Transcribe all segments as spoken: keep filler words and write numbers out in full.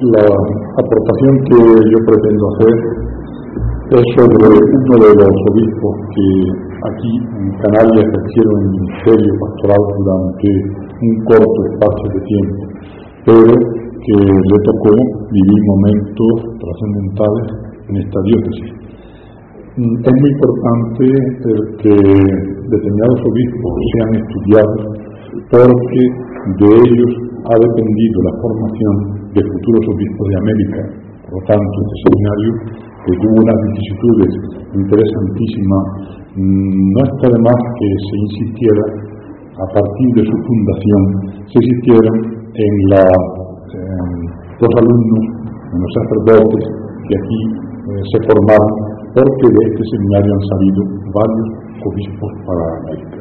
La aportación que yo pretendo hacer es sobre uno de los obispos que aquí en Canarias ejercieron el ministerio pastoral durante un corto espacio de tiempo, pero que le tocó vivir momentos trascendentales en esta diócesis. Es muy importante el que determinados obispos sean estudiados, porque de ellos ha dependido la formación de futuros obispos de América. Por lo tanto, este seminario, que tuvo unas vicisitudes interesantísimas, no está de más que se insistiera, a partir de su fundación, se insistiera en, la, en los alumnos, en los sacerdotes que aquí eh, se formaron, porque de este seminario han salido varios obispos para América.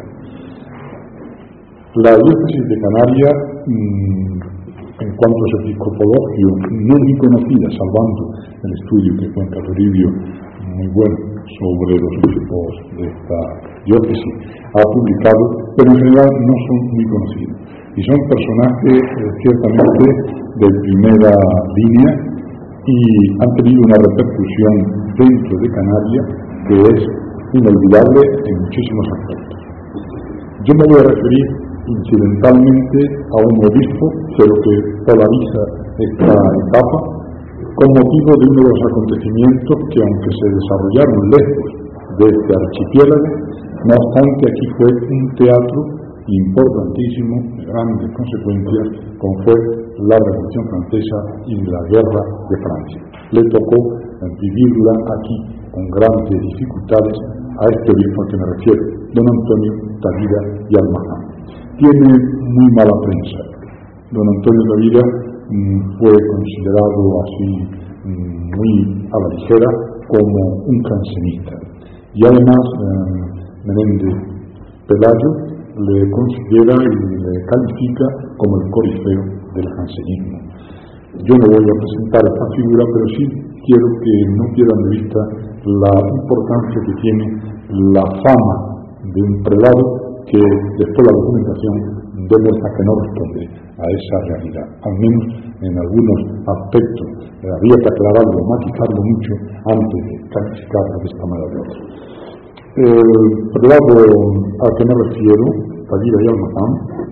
La diócesis de Canarias, mmm, en cuanto a su episcopologio, no es muy conocida, salvando el estudio que cuenta Toribio, muy bueno, sobre los obispos de esta diócesis, ha publicado, pero en general no son muy conocidos. Y son personajes eh, ciertamente de primera línea y han tenido una repercusión dentro de Canarias que es inolvidable en muchísimos aspectos. Yo me voy a referir incidentalmente a un obispo, pero que polariza esta etapa con motivo de uno de los acontecimientos que, aunque se desarrollaron lejos de este archipiélago, no obstante aquí fue un teatro importantísimo, de grandes consecuencias, como fue la Revolución Francesa y la Guerra de Francia. Le tocó vivirla aquí con grandes dificultades a este obispo al que me refiero, don Antonio Tavira y Almazán. Tiene muy mala prensa. Don Antonio Tavira mmm, fue considerado así mmm, muy a la ligera como un jansenista. Y además eh, Menéndez Pelayo le considera y le califica como el corifeo del jansenismo. Yo no voy a presentar esta figura, pero sí quiero que no pierdan de vista la importancia que tiene la fama de un prelado que después la documentación demuestra que no responde a esa realidad, al menos en algunos aspectos. Eh, habría que aclararlo, matizarlo mucho antes de calificarlo de esta manera de otra. El prelado al que me refiero, Tavira y Almazán,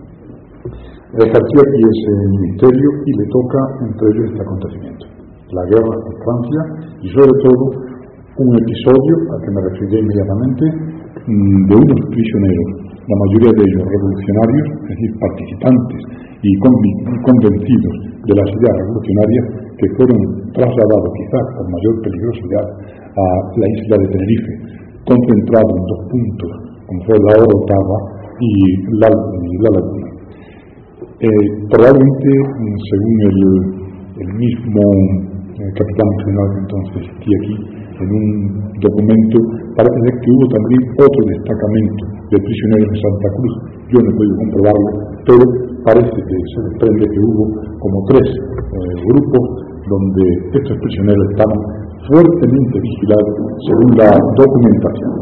ejerció aquí ese ministerio y le toca entre ellos este acontecimiento, la guerra con Francia y sobre todo un episodio al que me referiré inmediatamente de unos prisioneros, la mayoría de ellos revolucionarios, es decir, participantes y convencidos de las ideas revolucionarias, que fueron trasladados quizás con mayor peligrosidad a la isla de Tenerife, concentrados en dos puntos, como fue la Orotava y la, y la Laguna. Eh, probablemente, según el, el mismo eh, capitán general que entonces existía aquí, en un documento, parece ser que hubo también otro destacamento de prisioneros en Santa Cruz. Yo no he podido comprobarlo, pero parece que se desprende que hubo como tres eh, grupos donde estos prisioneros estaban fuertemente vigilados según la documentación.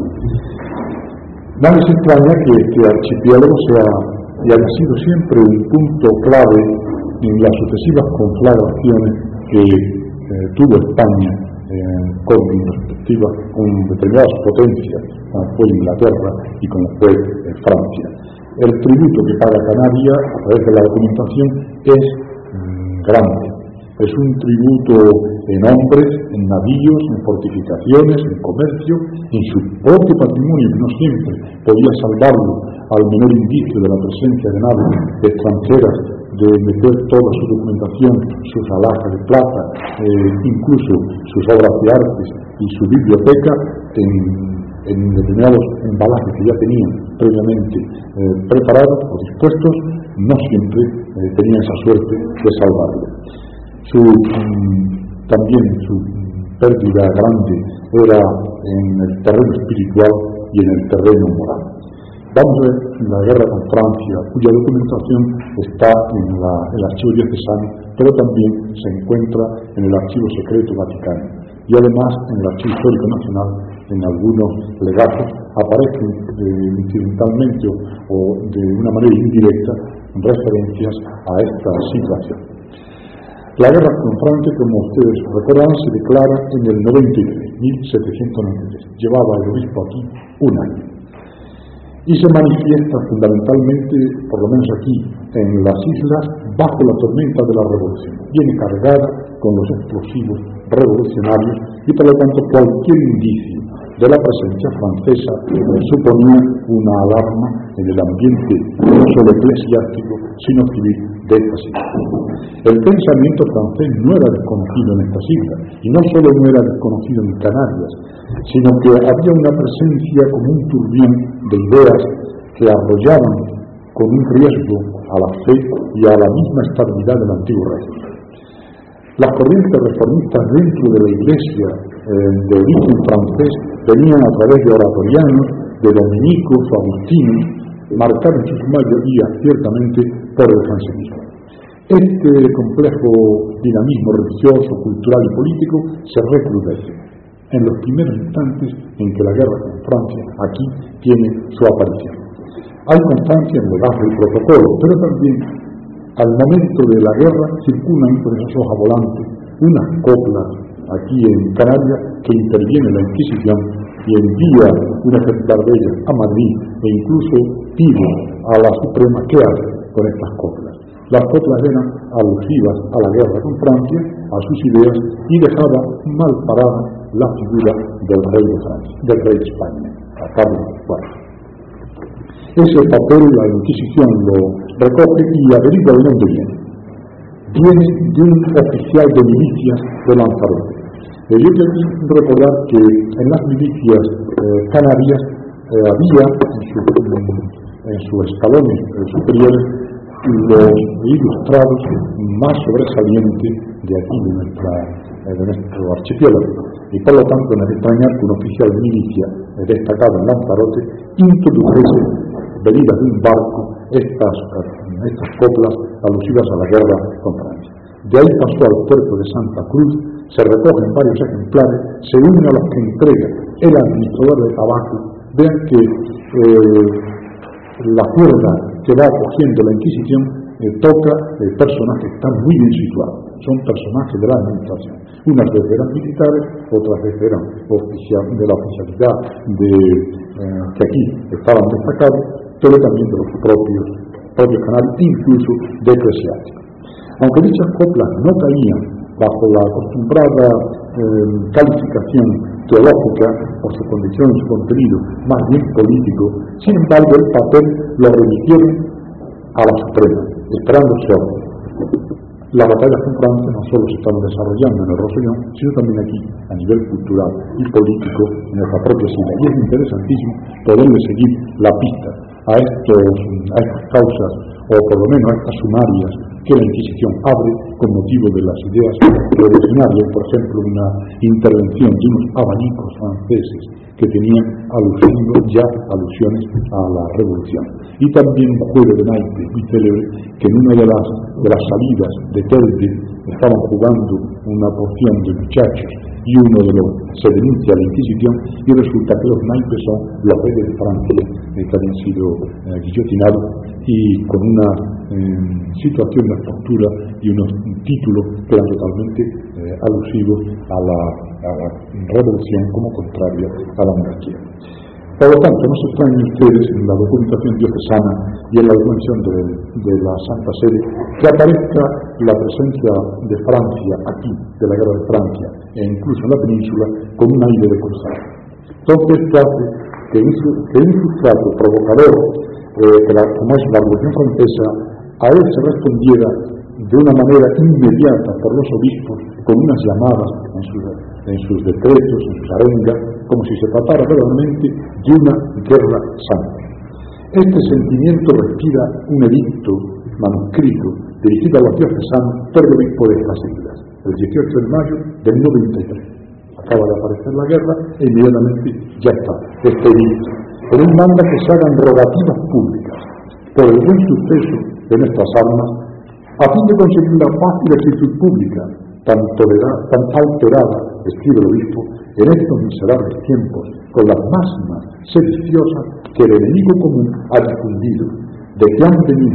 No les extraña que este archipiélago sea y haya sido siempre un punto clave en las sucesivas conflagraciones que eh, tuvo España eh, con respectivas, con determinadas potencias, como fue Inglaterra y como fue eh, Francia. El tributo que paga Canarias a través de la documentación es mmm, grande. Es un tributo en hombres, en navíos, en fortificaciones, en comercio, en su propio patrimonio, que no siempre podía salvarlo al menor indicio de la presencia de naves extranjeras, de meter toda su documentación, sus alhajas de plata, eh, incluso sus obras de arte y su biblioteca en, en determinados embalajes que ya tenían previamente eh, preparados o dispuestos, no siempre eh, tenían esa suerte de salvarlo. Su, mm, también su pérdida grande era en el terreno espiritual y en el terreno moral. Vamos a ver la guerra con Francia, cuya documentación está en la, el archivo diocesano, pero también se encuentra en el archivo secreto vaticano. Y además en el archivo histórico nacional, en algunos legatos, aparecen eh, incidentalmente o, o de una manera indirecta referencias a esta situación. La guerra con Francia, como ustedes recordarán, se declara en el noventa y tres, mil setecientos noventa y tres. Llevaba el obispo aquí un año. Y se manifiesta fundamentalmente, por lo menos aquí, en las islas, bajo la tormenta de la revolución. Viene cargada con los explosivos revolucionarios y, por lo tanto, cualquier indicio de la presencia francesa suponía una alarma en el ambiente no solo eclesiástico, sino civil de estas islas. El pensamiento francés no era desconocido en estas islas, y no solo no era desconocido en Canarias, sino que había una presencia como un turbión de ideas que arrollaban con un riesgo a la fe y a la misma estabilidad del antiguo régimen. Las corrientes reformistas dentro de la Iglesia eh, de origen francés venían a través de oratorianos, de dominicos o agustinos, marcados en su mayoría ciertamente por el jansenismo. Este complejo dinamismo religioso, cultural y político se recrudece en los primeros instantes en que la guerra con Francia aquí tiene su aparición. Hay constancia en legajos y protocolos, pero también al momento de la guerra circulan por esas hojas volantes unas coplas aquí en Canarias que interviene la Inquisición y envía un ejemplar de ellas a Madrid e incluso pide a la Suprema qué hace con estas coplas. Las coplas eran alusivas a la guerra con Francia, a sus ideas, y dejaba mal parada la figura del rey de Francia, del rey de España, a Carlos cuarto. Ese papel la Inquisición lo recoge y averigua de dónde viene. Viene de un oficial de milicias de Lanzarote. Eh, yo quiero recordar que en las milicias eh, canarias eh, había en, su, en sus escalones eh, superiores los ilustrados más sobresalientes de aquí, de, nuestra, eh, de nuestro archipiélago. Y por lo tanto no es extrañar que un oficial de milicia eh, destacado en Lanzarote introdujese, venidas de un barco, estas, estas coplas alusivas a la guerra con Francia. De ahí pasó al puerto de Santa Cruz, se recogen varios ejemplares, se unen a los que entrega el administrador de tabaco. Vean que eh, la cuerda que va cogiendo la Inquisición eh, toca eh, personajes que están muy bien situados, son personajes de la administración. Unas veces eran militares, otras veces eran oficial, de la oficialidad de, eh, que aquí estaban destacados, pero también de los propios, propios canales, incluso de eclesiásticos. Aunque dichas coplas no caían bajo la acostumbrada eh, calificación teológica por su condición y su contenido más bien político, sin embargo el papel lo remitieron a la Suprema, esperándose orden. Las batallas con Francia no solo se estaban desarrollando en el Rosellón, sino también aquí, a nivel cultural y político, en nuestra propia isla. Y es interesantísimo poderle seguir la pista a, estos, a estas causas, o por lo menos a estas sumarias que la Inquisición abre con motivo de las ideas revolucionarias, por ejemplo, una intervención de unos abanicos franceses que tenían alusión, ya alusiones a la revolución. Y también un juego de naipes muy célebre que en una de las, de las salidas de Telde estaban jugando una porción de muchachos y uno de los se denuncia a la Inquisición y resulta que los naipes son los reyes de Francia eh, que habían sido eh, guillotinados y con una eh, situación, una postura y unos títulos que eran totalmente eh, alusivos a la, a la revolución como contraria a la monarquía. Por lo tanto, no se extrañen ustedes en la documentación diocesana y en la documentación de, de la Santa Sede que aparezca la presencia de Francia aquí, de la guerra de Francia, e incluso en la península, con un aire de cruzado. Entonces, esto hace que, que un sustrato provocador, eh, que la, como es la Revolución Francesa, a él se respondiera de una manera inmediata por los obispos, con unas llamadas en sus, en sus decretos, en sus arengas, como si se tratara realmente de una guerra santa. Este sentimiento respira un edicto manuscrito dirigido a los diocesanos por el obispo de estas islas, el dieciocho de mayo del noventa y tres. Acaba de aparecer la guerra e inmediatamente ya está este edicto. Pero él manda que se hagan rogativas públicas por el buen suceso de nuestras armas, a fin de conseguir la paz y la quietud pública, tan, tolerada, tan alterada, escribe el obispo, en estos miserables tiempos, con las máximas sediciosas que el enemigo común ha difundido, de que han venido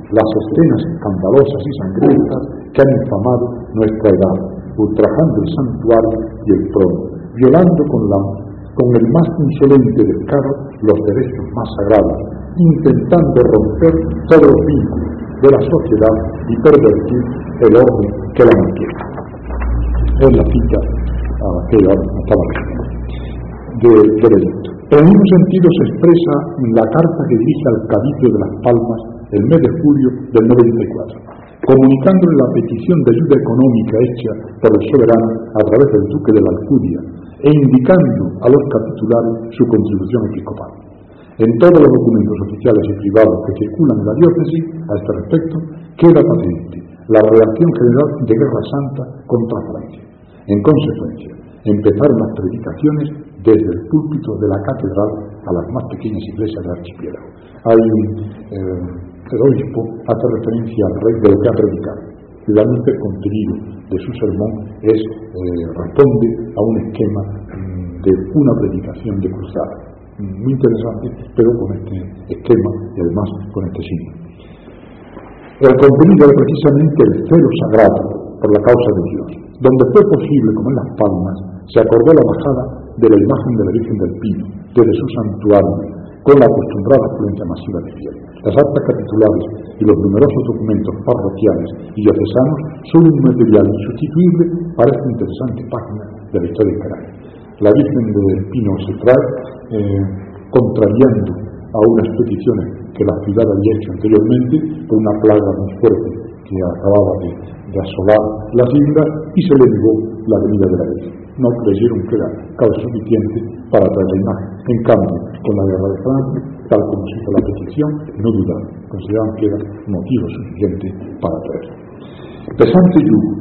las escenas escandalosas y sangrientas que han infamado nuestra edad, ultrajando el santuario y el trono, violando con, la, con el más insolente descaro los derechos más sagrados, intentando romper todos los vínculos de la sociedad y pervertir el orden que la mantiene. Es la cita a la que ahora estaba leyendo del edicto. En el mismo sentido se expresa la carta que dirige al Cabildo de Las Palmas el mes de julio del noventa y cuatro, comunicándole la petición de ayuda económica hecha por el soberano a través del duque de la Alcudia e indicando a los capitulares su contribución episcopal. En todos los documentos oficiales y privados que circulan en la diócesis a este respecto queda patente la reacción general de Guerra Santa contra Francia. En consecuencia, empezaron las predicaciones desde el púlpito de la catedral a las más pequeñas iglesias del archipiélago. Hay un, eh, el obispo hace referencia al rey de lo que ha predicado. Finalmente el contenido de su sermón es, eh, responde a un esquema mm, de una predicación de cruzada. Muy interesante, pero con este esquema y además con este signo. El contenido era precisamente el celo sagrado por la causa de Dios. Donde fue posible, como en Las Palmas, se acordó la bajada de la imagen de la Virgen del Pino, desde su santuario, con la acostumbrada afluencia masiva de fieles. Las actas capitulares y los numerosos documentos parroquiales y diocesanos son un material insustituible para esta interesante página de la historia de Canarias. La Virgen del Pino se trae eh, contrariando a unas peticiones que la ciudad había hecho anteriormente por una plaga muy fuerte que acababa de, de asolar las islas y se le negó la venida de la Virgen. No creyeron que era causa suficiente para traer la imagen. En cambio, con la guerra de Francia, tal como se hizo la petición, no dudaron, consideraban que era motivo suficiente para traerla. Pesante yugo.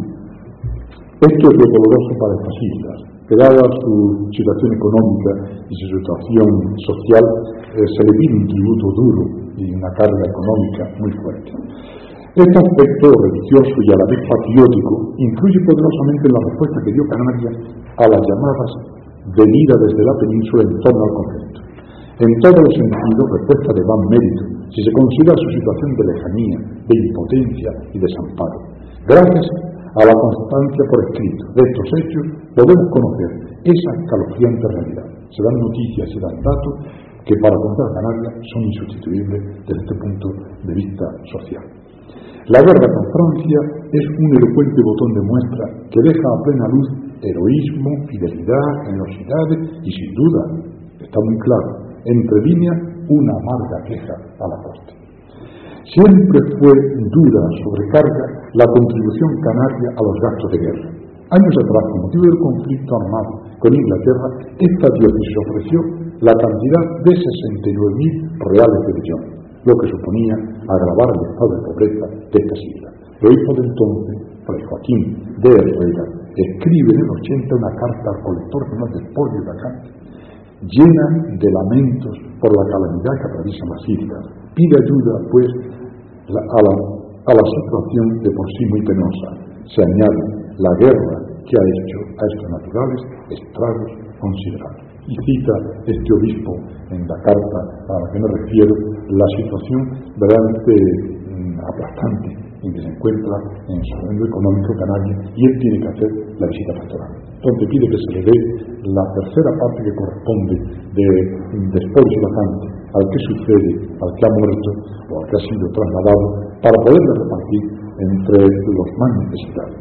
Esto es lo doloroso para estas islas, que dada su situación económica y su situación social, eh, se le pide un tributo duro y una carga económica muy fuerte. Este aspecto religioso y a la vez patriótico influye poderosamente en la respuesta que dio Canarias a las llamadas venidas desde la península en torno al conflicto. En todos los sentidos, respuesta de gran mérito, si se considera su situación de lejanía, de impotencia y desamparo. Gracias a la constancia por escrito de estos hechos, podemos conocer esa escalofriante realidad. Se dan noticias y dan datos que para contar Canarias son insustituibles desde este punto de vista social. La guerra con Francia es un elocuente botón de muestra que deja a plena luz heroísmo, fidelidad, generosidad y sin duda, está muy claro, entre líneas una amarga queja a la corte. Siempre fue dura sobrecarga la contribución canaria a los gastos de guerra. Años atrás, con motivo del conflicto armado con Inglaterra, esta diócesis ofreció la cantidad de sesenta y nueve mil reales de millón, lo que suponía agravar el estado de pobreza de estas islas. El obispo de entonces, Fray Joaquín de Herrera, escribe en el ochenta una carta al colector general de espolios de acá, llena de lamentos por la calamidad que atraviesan las islas. Pide ayuda, pues, la, a, la, a la situación de por sí muy penosa. Se añade la guerra que ha hecho a estos naturales estragos considerables. Y cita este obispo en la carta a la que me refiero la situación verdaderamente mmm, aplastante en que se encuentra en su mundo económico canario, y él tiene que hacer la visita pastoral. Entonces pide que se le dé la tercera parte que corresponde de después vacante al que sucede, al que ha muerto o al que ha sido trasladado, para poderle repartir entre los más necesitados.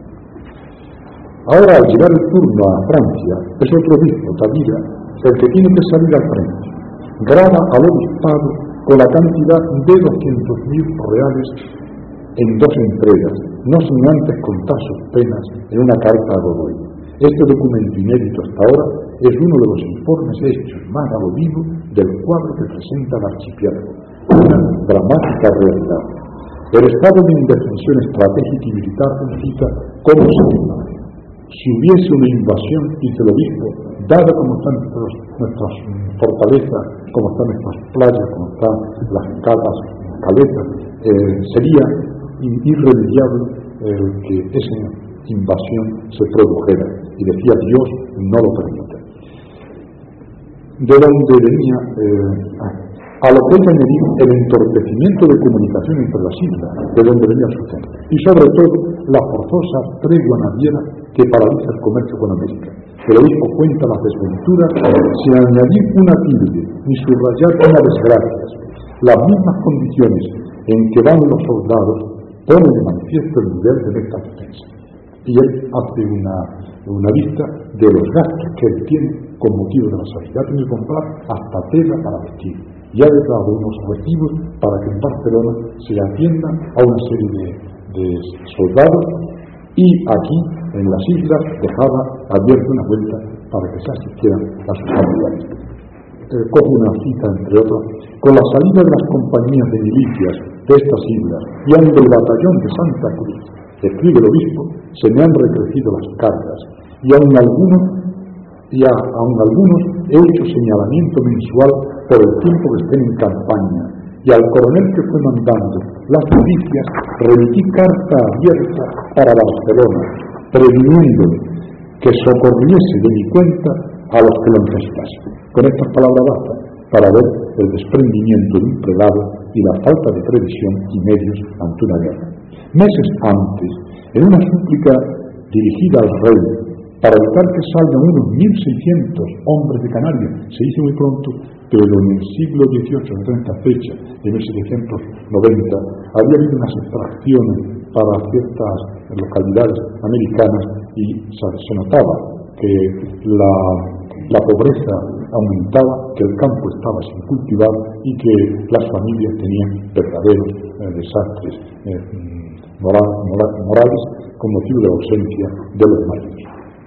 Ahora, al llegar el turno a Francia, es otro obispo, Tavira, el que tiene que salir al frente. Graba al obispado con la cantidad de doscientos mil reales en dos entregas, no sin antes contar sus penas en una carta a Godoy. Este documento inédito hasta ahora es uno de los informes hechos más a lo vivo del cuadro que presenta el archipiélago, una dramática realidad. El estado de indefensión estratégica y militar necesita cómo se imagina. Si hubiese una invasión, dice el obispo, dada como están nuestros, nuestras fortalezas, como están nuestras playas, como están las calas, caletas, eh, sería irremediable eh, que esa invasión se produjera. Y decía, Dios no lo permite. De donde venía, eh, ah, a lo que hay que añadir el entorpecimiento de comunicación entre las islas, de donde venía el sustento, y sobre todo la forzosa tregua naviera que paraliza el comercio con América. El obispo cuenta las desventuras sin añadir una tilde, ni subrayar una desgracia. Las mismas condiciones en que van los soldados ponen de manifiesto el nivel de nuestra defensa. Y él hace una, una lista de los gastos que él tiene con motivo de la salida. Ha tenido que comprar hasta tela para vestir. Y ha dado unos recibos para que en Barcelona se atiendan a una serie de, de soldados, y aquí en las islas dejaba abierta una vuelta para que se asistieran a sus familiares. Eh, cojo una cita, entre otras: con la salida de las compañías de milicias de estas islas y aun del batallón de Santa Cruz, escribe el obispo, se me han recrecido las cargas, y aun algunos, y a, aun algunos he hecho señalamiento mensual por el tiempo que estén en campaña, y al coronel que fue mandando las milicias remití carta abierta para Barcelona, previniéndole que socorriese de mi cuenta a los que lo necesitasen. Con estas palabras basta para ver el desprendimiento de un prelado y la falta de previsión y medios ante una guerra. Meses antes, en una súplica dirigida al rey para evitar que salgan unos mil seiscientos hombres de Canarias, se dice muy pronto, pero en el siglo dieciocho, en esta fecha de mil setecientos noventa, había habido unas extracciones para ciertas localidades americanas y se notaba que la, la pobreza aumentaba, que el campo estaba sin cultivar y que las familias tenían verdaderos eh, desastres eh, moral, moral, morales con motivo de la ausencia de los maridos.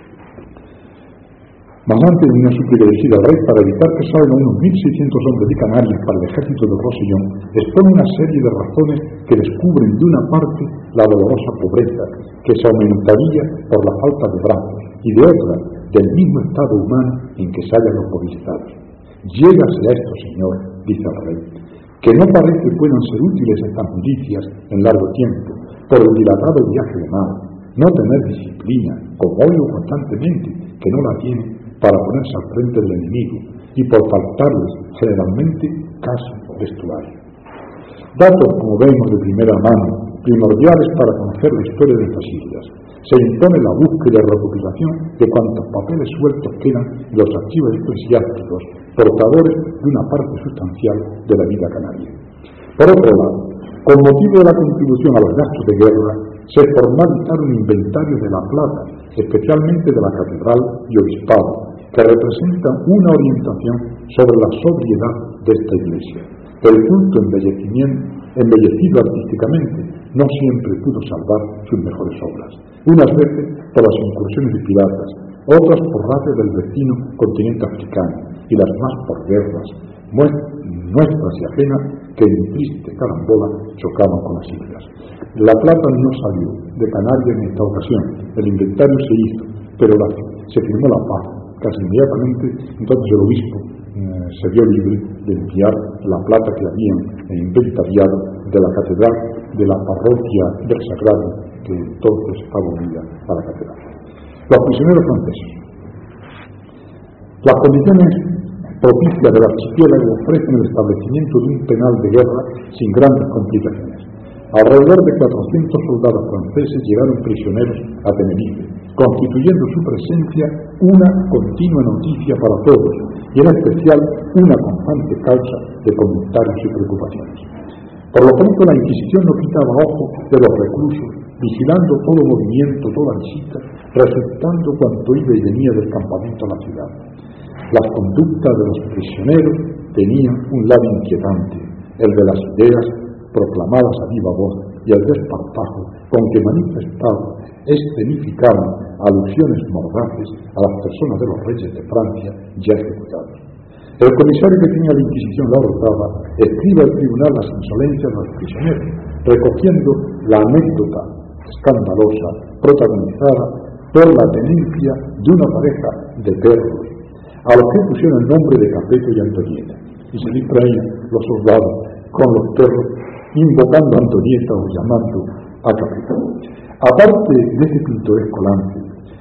Más antes de una súplica dirigida al rey para evitar que salgan unos mil seiscientos hombres de Canarias para el ejército de Rosellón, expone una serie de razones que descubren de una parte la dolorosa pobreza que se aumentaría por la falta de brazos, y de otra, del mismo estado humano en que se hallan los mobilizados. Llégase a esto, señor, dice el rey, que no parece puedan ser útiles estas milicias en largo tiempo, por el dilatado viaje de mar, no tener disciplina, como oigo constantemente, que no la tiene, para ponerse al frente del enemigo, y por faltarles generalmente casa o vestuario. Datos, como vemos de primera mano, primordiales para conocer la historia de estas islas. Se impone la búsqueda y recopilación de cuantos papeles sueltos quedan en los archivos eclesiásticos, portadores de una parte sustancial de la vida canaria. Por otro lado, con motivo de la contribución a los gastos de guerra, se formalizaron inventarios de la plata, especialmente de la catedral y obispado, que representan una orientación sobre la sobriedad de esta iglesia. El culto embellecido artísticamente no siempre pudo salvar sus mejores obras, unas veces por las incursiones de piratas, otras por rates del vecino continente africano, y las más por guerras, nuestras y ajenas, que en triste carambola chocaban con las islas. La plata no salió de Canarias en esta ocasión, el inventario se hizo, pero la, se firmó la paz. Casi inmediatamente, entonces el obispo eh, se vio libre de enviar la plata que habían inventariado de la catedral de la parroquia del Sagrado, que entonces estaba unida a la catedral. Los prisioneros franceses. Las condiciones propicias del archipiélago ofrecen el establecimiento de un penal de guerra sin grandes complicaciones. Alrededor de cuatrocientos soldados franceses llegaron prisioneros a Tenerife, constituyendo su presencia una continua noticia para todos, y en especial una constante causa de comentarios y preocupaciones. Por lo tanto, la Inquisición no quitaba ojo de los reclusos, vigilando todo movimiento, toda visita, receptando cuanto iba y venía del campamento a la ciudad. Las conductas de los prisioneros tenían un lado inquietante, el de las ideas proclamadas a viva voz y el desparpajo con que manifestaban, escenificaban alusiones mordaces a las personas de los reyes de Francia ya ejecutados. El comisario que tenía la Inquisición la ordenaba escribe al tribunal las insolencias de los prisioneros, recogiendo la anécdota escandalosa protagonizada por la tenencia de una pareja de perros, a los que pusieron el nombre de Capeto y Antonieta, y se distraían los soldados con los perros, invocando a Antonieta o llamando a Capeto. Aparte de este pintoresco lance,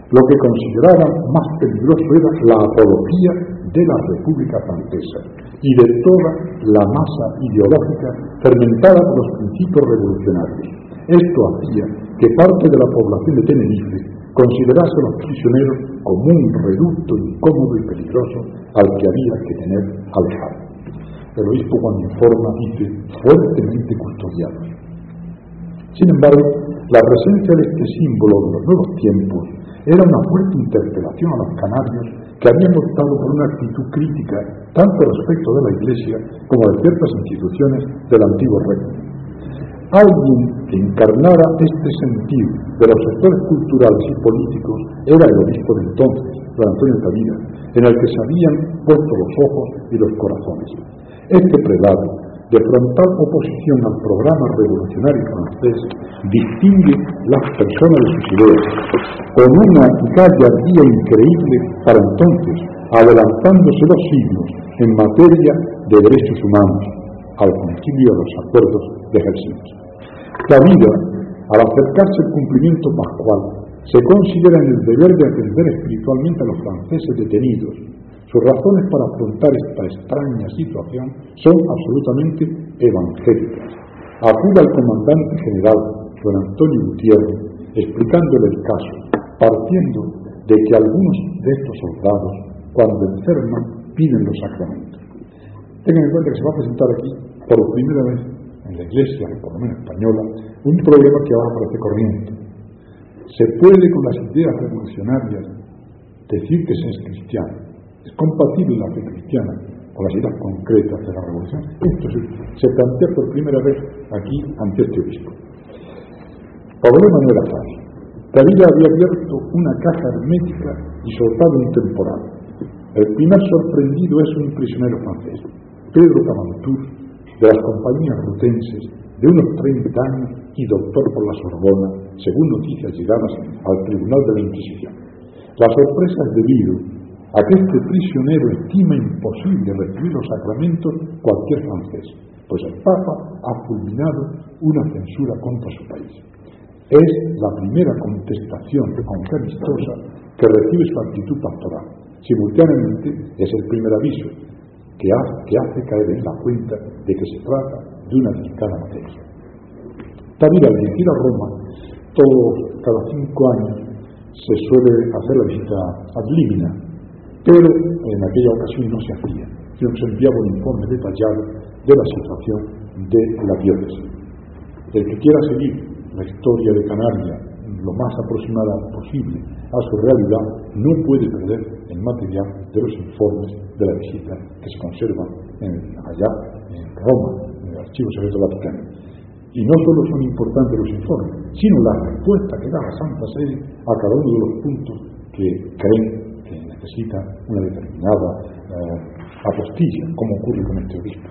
Lo que consideraban más peligroso era la apología de la República Francesa y de toda la masa ideológica fermentada por los principios revolucionarios. Esto hacía que parte de la población de Tenerife considerase a los prisioneros como un reducto incómodo y peligroso al que había que tener alejado. El obispo, cuando informa, dice fuertemente custodiados. Sin embargo, la presencia de este símbolo de los nuevos tiempos era una fuerte interpelación a los canarios que habían optado por una actitud crítica tanto respecto de la Iglesia como de ciertas instituciones del antiguo régimen. Alguien que encarnara este sentido de los sectores culturales y políticos era el obispo de entonces, don Antonio Tavira, en el que se habían puesto los ojos y los corazones. Este prelado, de frontal oposición al programa revolucionario francés, distingue las personas de sus ideas, con una gallardía increíble para entonces, adelantándose los siglos en materia de derechos humanos, al concilio de los acuerdos de Helsinki. Tavira, al acercarse al cumplimiento pascual, se considera en el deber de atender espiritualmente a los franceses detenidos. Sus razones para afrontar esta extraña situación son absolutamente evangélicas. Acude al comandante general, don Antonio Gutiérrez, explicándole el caso, partiendo de que algunos de estos soldados, cuando enferman, piden los sacramentos. Tengan en cuenta que se va a presentar aquí, por primera vez en la Iglesia, por lo menos española, un problema que ahora parece corriente. Se puede, con las ideas revolucionarias, decir que se es cristiano. Es compatible la fe cristiana con las ideas concretas de la revolución. Esto se, se plantea por primera vez aquí ante este obispo. El problema no era fácil. Tavira había abierto una caja hermética y soltado un temporal. El primer sorprendido es un prisionero francés, Pedro Camantur, de las compañías rutenses, de unos treinta años y doctor por la Sorbona, según noticias llegadas al Tribunal de la Inquisición. La sorpresa es debido a que este prisionero estima imposible recibir los sacramentos cualquier francés, pues el Papa ha fulminado una censura contra su país. Es la primera contestación, aunque amistosa, que recibe su actitud pastoral. Simultáneamente es el primer aviso que hace, que hace caer en la cuenta de que se trata de una delicada materia. Tavira, al dirigir a Roma, todos cada cinco años se suele hacer la visita ad limina, pero en aquella ocasión no se hacía, sino que se enviaba un informe detallado de la situación de la diócesis. El que quiera seguir la historia de Canarias lo más aproximada posible a su realidad no puede perder el material de los informes de la visita que se conservan en, allá en Roma, en el Archivo Secreto Vaticano. Y no solo son importantes los informes, sino la respuesta que da la Santa Sede a cada uno de los puntos que creen que necesita una determinada eh, apostilla, como ocurre con este obispo.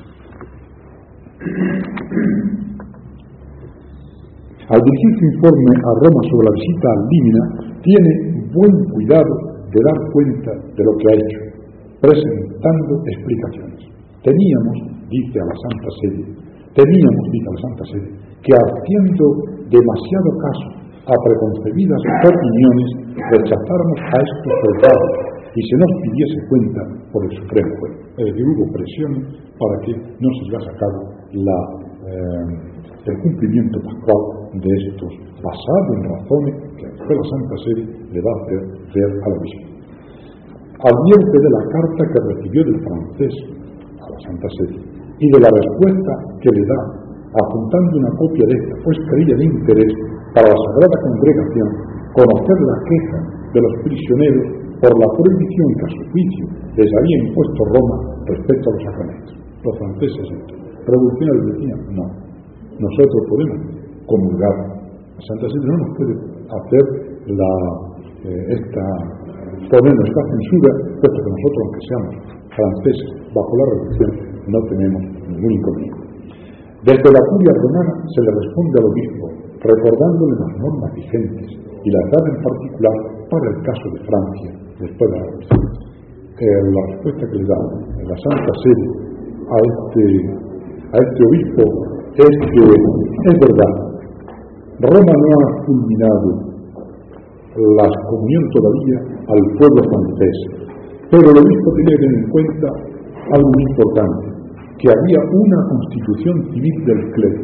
Al dirigir su informe a Roma sobre la visita al Límina, tiene buen cuidado de dar cuenta de lo que ha hecho, presentando explicaciones. Teníamos, dice a la Santa Sede, teníamos, dice a la Santa Sede, que haciendo demasiado caso a preconcebidas opiniones, rechazáramos a estos soldados y se nos pidiese cuenta por el Supremo Juez. Es decir, hubo presión para que no se llevase a cabo la, eh, el cumplimiento pascual de estos, basado en razones que la Santa Sede le va a hacer ver al obispo. Advierte de la carta que recibió del francés a la Santa Sede y de la respuesta que le da, apuntando una copia de esta, pues creía de interés para la Sagrada Congregación conocer la queja de los prisioneros por la prohibición que a su juicio les había impuesto Roma respecto a los sacramentos. Los franceses, revolucionarios, decían, no, nosotros podemos comulgar. La Santa Sede no nos puede hacer la, eh, esta, ponernos esta censura, puesto que nosotros, aunque seamos franceses, bajo la revolución, no tenemos ningún inconveniente. Desde la curia romana se le responde al obispo, recordándole las normas vigentes y las dadas en particular para el caso de Francia, después de la revolución. Eh, la respuesta que le da la Santa Sede a este, a este obispo es que, es verdad, Roma no ha culminado la excomunión todavía al pueblo francés. Pero el obispo tenía que tener en cuenta algo muy importante, que había una constitución civil del clero,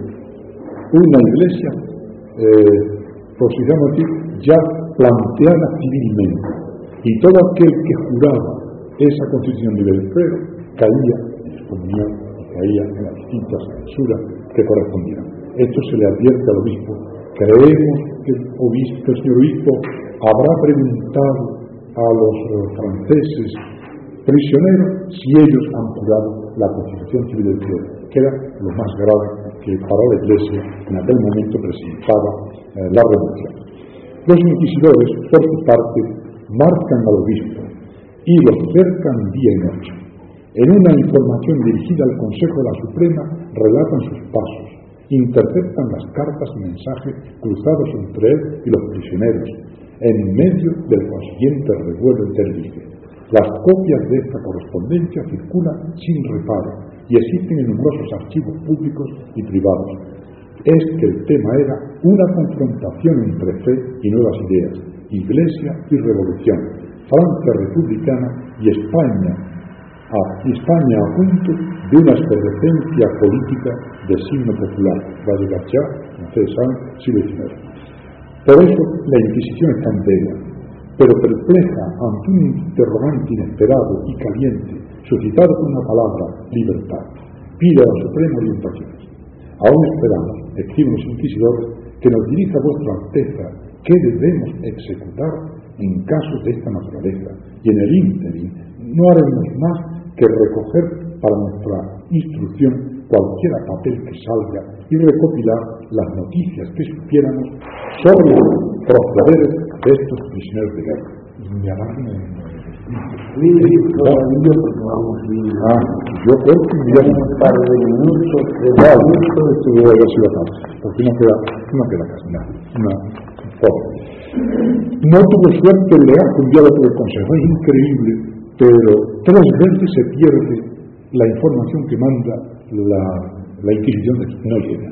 una iglesia, eh, por si llama así, ya planteada civilmente, y todo aquel que juraba esa constitución del clero caía en excomunión y caía en las distintas censuras que correspondían. Esto se le advierte al obispo. Creemos que el obispo, el señor obispo, habrá preguntado a los uh, franceses prisioneros si ellos han jurado la constitución civil del clero, que era lo más grave que para la Iglesia en aquel momento presentaba eh, la revolución. Los inquisidores, por su parte, marcan al obispo y los cercan día y noche. En una información dirigida al Consejo de la Suprema relatan sus pasos, interceptan las cartas y mensajes cruzados entre él y los prisioneros, en medio del consiguiente revuelo interligio. Las copias de esta correspondencia circulan sin reparo y existen en numerosos archivos públicos y privados. Es que el tema era una confrontación entre fe y nuevas ideas, Iglesia y revolución, Francia republicana y España, a España a punto de una efervescencia política de signo popular. Va a llegar ya, ustedes saben, siglo diecinueve. Por eso la Inquisición está entera, pero perpleja ante un interrogante inesperado y caliente, suscitado por una palabra, libertad. Pide a la Suprema orientaciones. Aún esperamos, escriben los inquisidores, que nos dirija vuestra Alteza qué debemos executar en casos de esta naturaleza, y en el ínterin no haremos más que recoger para nuestra instrucción cualquier papel que salga y recopilar las noticias que supiéramos sobre los procederes de estos prisioneros de guerra. Me alarme. Sí, todavía porque vamos a ir. Ah, yo creo que ya un par de minutos. Ya, esto debe haber sido fácil, porque no queda, no queda casi nada. No, pobre. No tuvo suerte el legajo enviado por el Consejo, es increíble, pero tres veces se pierde la información que manda la, la Inquisición, no llega.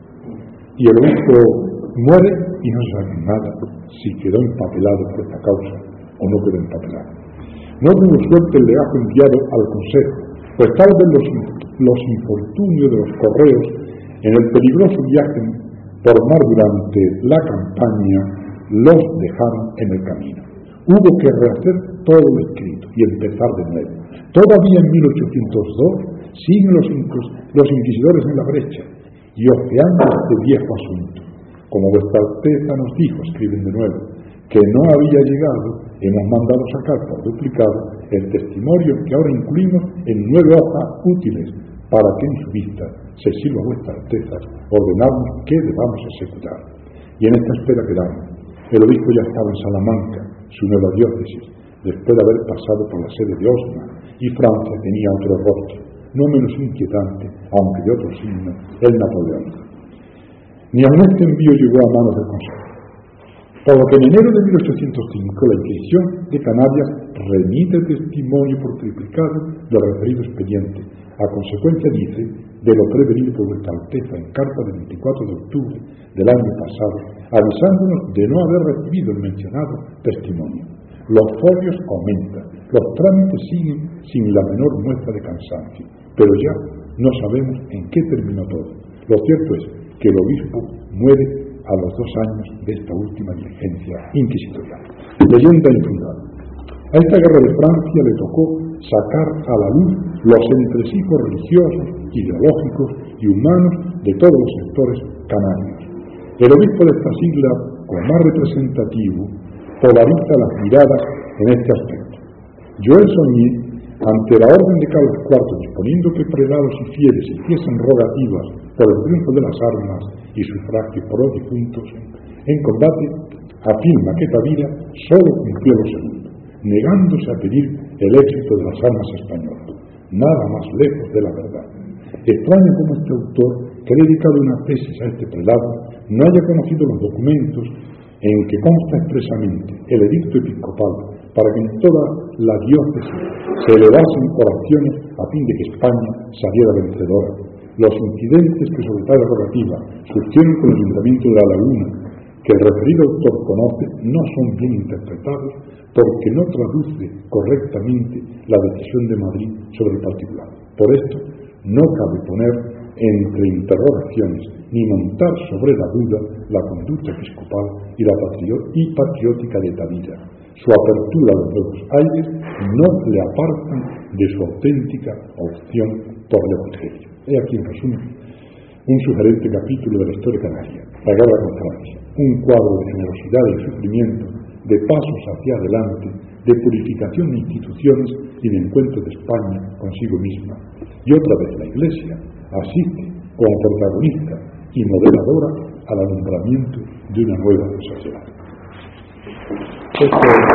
Y el obispo muere y no se sabe nada si quedó empapelado por esta causa o no quedó empapelado. No tuvo suerte el legajo enviado al Consejo, pues tal vez los, los infortunios de los correos en el peligroso viaje por mar durante la campaña los dejaron en el camino. Hubo que rehacer todo lo escrito y empezar de nuevo. Todavía en mil ochocientos dos siguen los, los inquisidores en la brecha y ojeando este viejo asunto. Como vuestra Alteza nos dijo, escriben de nuevo, que no había llegado, hemos mandado sacar por duplicado el testimonio que ahora incluimos en nueve hojas útiles para que en su vista se sirva a vuestra Alteza ordenamos que debamos ejecutar. Y en esta espera quedamos. El obispo ya estaba en Salamanca, su nueva diócesis, después de haber pasado por la sede de Osma, y Francia tenía otro rostro, no menos inquietante, aunque de otro signo, el napoleónico. Ni aun este envío llegó a manos del Consejo. Por lo que en enero de mil ochocientos cinco la Inquisición de Canarias remite testimonio por triplicado del referido expediente, a consecuencia, dice, de lo prevenido por vuestra Alteza en carta del veinticuatro de octubre del año pasado, avisándonos de no haber recibido el mencionado testimonio. Los folios aumentan, los trámites siguen sin la menor muestra de cansancio, pero ya no sabemos en qué terminó todo. Lo cierto es que el obispo muere a los dos años de esta última diligencia inquisitorial. Leyenda infundada. A esta guerra de Francia le tocó sacar a la luz los entresijos religiosos, ideológicos y humanos de todos los sectores canarios. El obispo de esta sigla, como más representativo, polariza las miradas en este aspecto. Joel Soigné, ante la orden de Carlos cuarto disponiendo que prelados y fieles hiciesen rogativas por el triunfo de las armas y sufragios por los difuntos en combate, afirma que Tavira solo cumplió lo segundo, negándose a pedir el éxito de las armas españolas, nada más lejos de la verdad. Extraño como este autor, que ha dedicado una tesis a este prelado, no haya conocido los documentos en que consta expresamente el edicto episcopal para que en toda la diócesis se elevasen oraciones a fin de que España saliera vencedora. Los incidentes que sobre tal rogativa surgieron con el ayuntamiento de La Laguna que el referido autor conoce no son bien interpretados porque no traduce correctamente la decisión de Madrid sobre el particular. Por esto, no cabe poner entre interrogaciones ni montar sobre la duda la conducta episcopal y la patrio- y patriótica de Tavira. Su apertura a los nuevos aires no le apartan de su auténtica opción por el Evangelio. He aquí, en resumen, un sugerente capítulo de la historia canaria, la guerra con Francia, un cuadro de generosidad y sufrimiento, de pasos hacia adelante, de purificación de instituciones y de encuentro de España consigo misma. Y otra vez la Iglesia asiste como protagonista y modeladora al alumbramiento de una nueva sociedad. Esto